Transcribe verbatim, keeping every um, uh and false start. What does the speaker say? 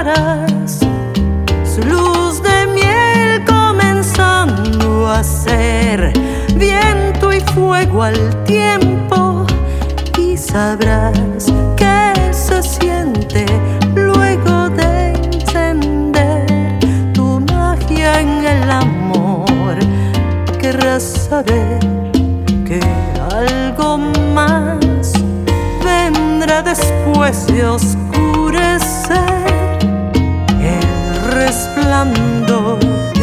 verás su luz de miel comenzando a ser viento y fuego al tiempo, y sabrás que se siente luego de encender tu magia en el amor. Querrás saber que algo más vendrá después de oscurecer. El resplandor